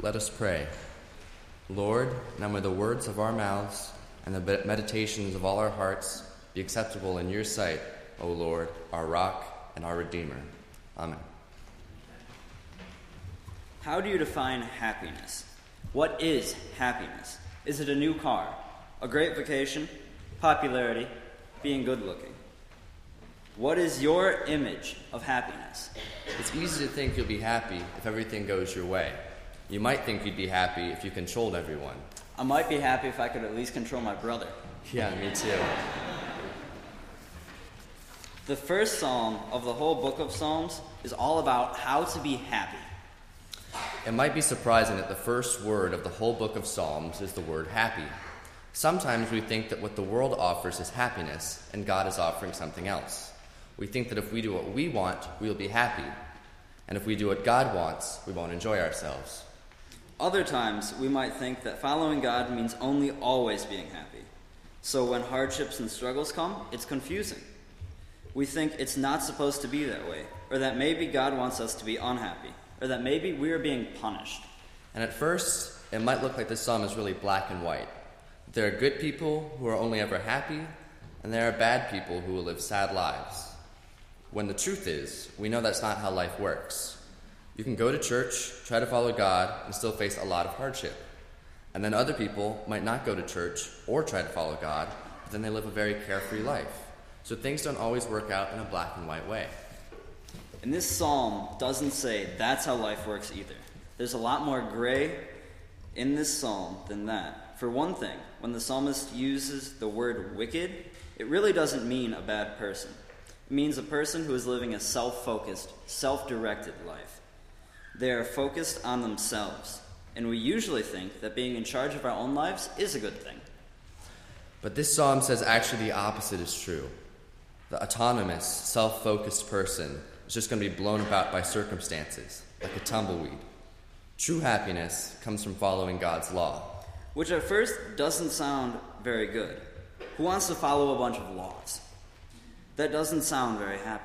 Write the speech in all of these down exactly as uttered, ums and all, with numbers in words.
Let us pray. Lord, now may the words of our mouths and the meditations of all our hearts be acceptable in your sight, O Lord, our rock and our Redeemer. Amen. How do you define happiness? What is happiness? Is it a new car, a great vacation, popularity, being good-looking? What is your image of happiness? It's easy to think you'll be happy if everything goes your way. You might think you'd be happy if you controlled everyone. I might be happy if I could at least control my brother. Yeah, me too. The first psalm of the whole book of Psalms is all about how to be happy. It might be surprising that the first word of the whole book of Psalms is the word happy. Sometimes we think that what the world offers is happiness, and God is offering something else. We think that if we do what we want, we'll be happy. And if we do what God wants, we won't enjoy ourselves. Other times, we might think that following God means only always being happy. So when hardships and struggles come, it's confusing. We think it's not supposed to be that way, or that maybe God wants us to be unhappy, or that maybe we are being punished. And at first, it might look like this psalm is really black and white. There are good people who are only ever happy, and there are bad people who will live sad lives. When the truth is, we know that's not how life works. You can go to church, try to follow God, and still face a lot of hardship. And then other people might not go to church or try to follow God, but then they live a very carefree life. So things don't always work out in a black and white way. And this psalm doesn't say that's how life works either. There's a lot more gray in this psalm than that. For one thing, when the psalmist uses the word wicked, it really doesn't mean a bad person. It means a person who is living a self-focused, self-directed life. They are focused on themselves, and we usually think that being in charge of our own lives is a good thing. But this psalm says actually the opposite is true. The autonomous, self-focused person is just going to be blown about by circumstances, like a tumbleweed. True happiness comes from following God's law. Which at first doesn't sound very good. Who wants to follow a bunch of laws? That doesn't sound very happy.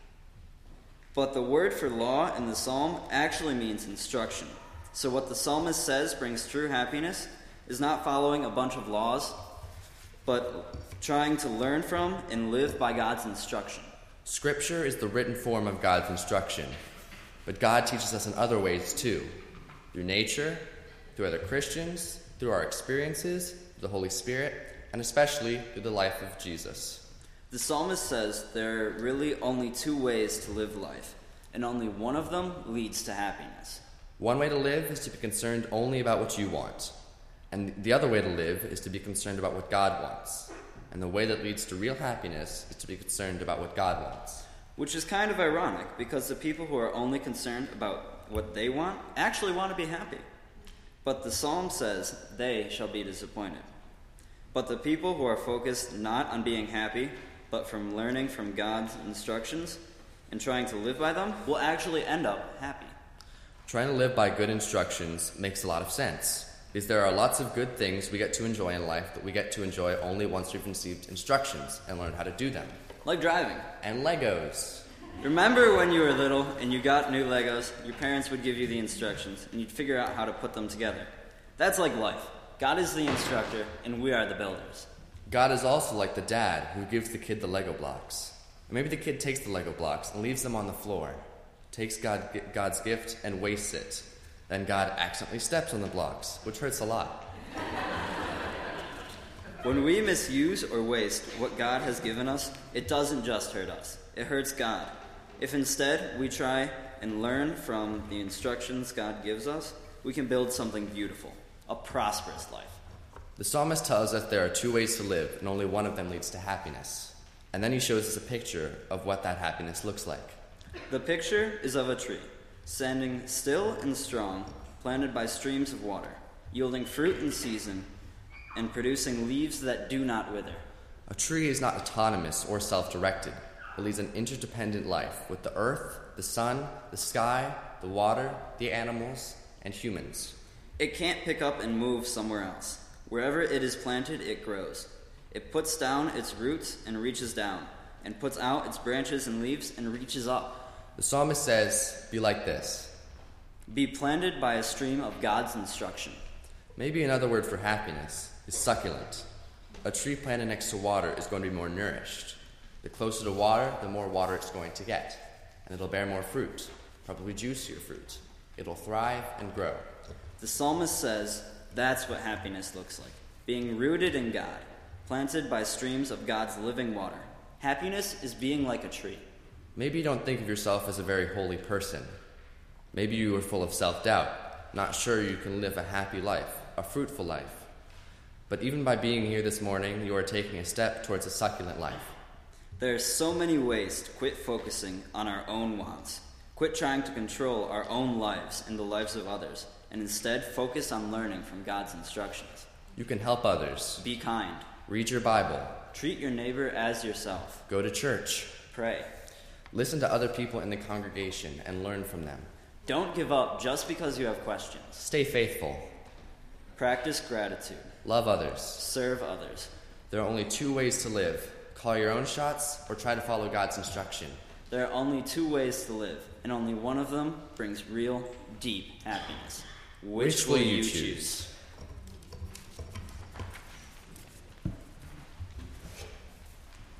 But the word for law in the psalm actually means instruction. So what the psalmist says brings true happiness is not following a bunch of laws, but trying to learn from and live by God's instruction. Scripture is the written form of God's instruction, but God teaches us in other ways too, through nature, through other Christians, through our experiences, through the Holy Spirit, and especially through the life of Jesus. The psalmist says there are really only two ways to live life, and only one of them leads to happiness. One way to live is to be concerned only about what you want, and the other way to live is to be concerned about what God wants. And the way that leads to real happiness is to be concerned about what God wants. Which is kind of ironic, because the people who are only concerned about what they want actually want to be happy. But the psalm says they shall be disappointed. But the people who are focused not on being happy, but from learning from God's instructions and trying to live by them, will actually end up happy. Trying to live by good instructions makes a lot of sense, because there are lots of good things we get to enjoy in life that we get to enjoy only once we've received instructions and learned how to do them. Like driving. And Legos. Remember when you were little and you got new Legos, your parents would give you the instructions and you'd figure out how to put them together. That's like life. God is the instructor and we are the builders. God is also like the dad who gives the kid the Lego blocks. And maybe the kid takes the Lego blocks and leaves them on the floor, takes God, God's gift and wastes it. Then God accidentally steps on the blocks, which hurts a lot. When we misuse or waste what God has given us, it doesn't just hurt us. It hurts God. If instead we try and learn from the instructions God gives us, we can build something beautiful, a prosperous life. The psalmist tells us there are two ways to live, and only one of them leads to happiness. And then he shows us a picture of what that happiness looks like. The picture is of a tree, standing still and strong, planted by streams of water, yielding fruit in season, and producing leaves that do not wither. A tree is not autonomous or self-directed. It leads an interdependent life with the earth, the sun, the sky, the water, the animals, and humans. It can't pick up and move somewhere else. Wherever it is planted, it grows. It puts down its roots and reaches down, and puts out its branches and leaves and reaches up. The psalmist says, be like this. Be planted by a stream of God's instruction. Maybe another word for happiness is succulent. A tree planted next to water is going to be more nourished. The closer to water, the more water it's going to get. And it'll bear more fruit, probably juicier fruit. It'll thrive and grow. The psalmist says that's what happiness looks like. Being rooted in God, planted by streams of God's living water. Happiness is being like a tree. Maybe you don't think of yourself as a very holy person. Maybe you are full of self-doubt, not sure you can live a happy life, a fruitful life. But even by being here this morning, you are taking a step towards a succulent life. There are so many ways to quit focusing on our own wants, quit trying to control our own lives and the lives of others, and instead focus on learning from God's instructions. You can help others. Be kind. Read your Bible. Treat your neighbor as yourself. Go to church. Pray. Listen to other people in the congregation and learn from them. Don't give up just because you have questions. Stay faithful. Practice gratitude. Love others. Serve others. There are only two ways to live. Call your own shots or try to follow God's instruction. There are only two ways to live, and only one of them brings real, deep happiness. Which, Which will you choose? choose?